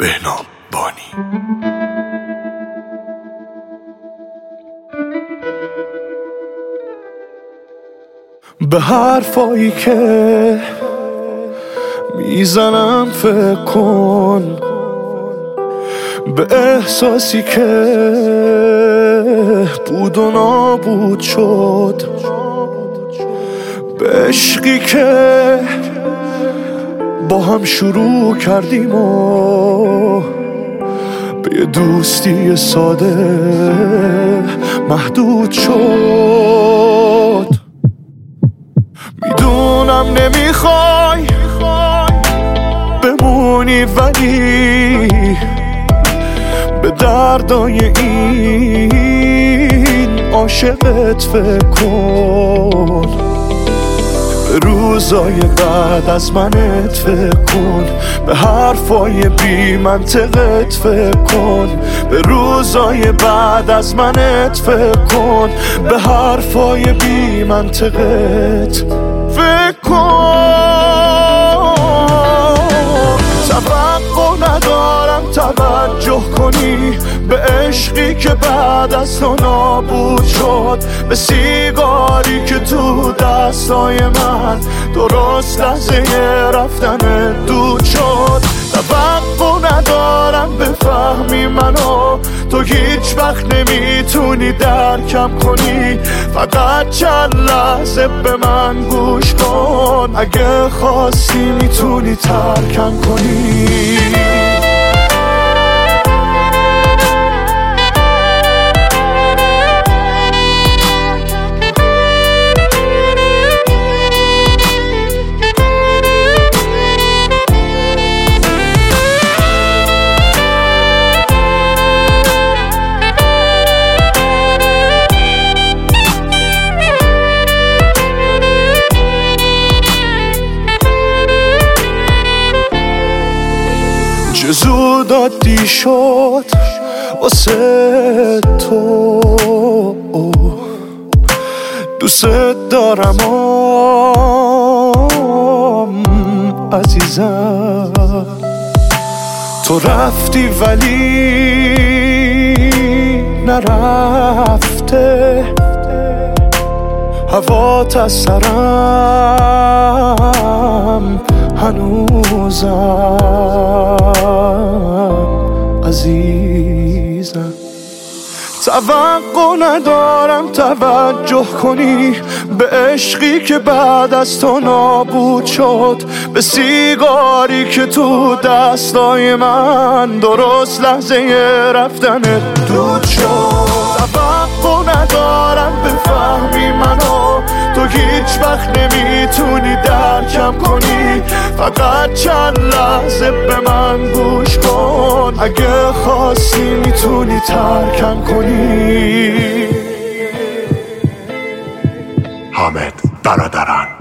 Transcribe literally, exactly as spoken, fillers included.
بهنام بانی. به حرفایی که میزنم فکر کن، به احساسی که بود و نابود شد، به عشقی که با هم شروع کردیم و به یه دوستی ساده محدود شد. میدونم نمیخوای بمونی، ولی به دردای این عاشقت فکر کن، به روزای بعد از منت فکر کن، به حرفای بی منطقت فکر کن، به روزای بعد از منت فکر کن، به حرفای بی منطقت فکر کن. توقع ندارم توجه کنی به عشقی که بعد از تو نابود شد، به سیگاری که تو دستای من درست لحظه رفتن دود شد. توقع ندارم بفهمی منو، تو هیچ وقت نمیتونی درکم کنی، فقط چند لحظه به من گوش کن، اگه خواستی میتونی ترکم کنی. زود عادی شد واسه تو، دوست دارم آم عزیزم. تو رفتی ولی نرفته، هوات از سرم هنوزم عزیزم. توقع ندارم توجه کنی به عشقی که بعد از تو نابود شد، به سیگاری که تو دستای من درست لحظه رفتن دود شد. توقع ندارم بفهمی منو، تو هیچ وقت نمیتونی درکم کنی، فقط چند لحظه به من گوش کن، اگه خواستی میتونی ترکم کنی. حامد برادران.